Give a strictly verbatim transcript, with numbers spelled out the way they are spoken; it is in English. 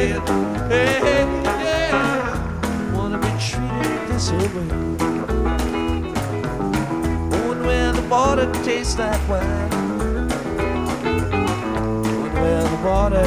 saying, hey, hey, yeah, wanna be treated this way. Going where the water tastes like wine. Going where the water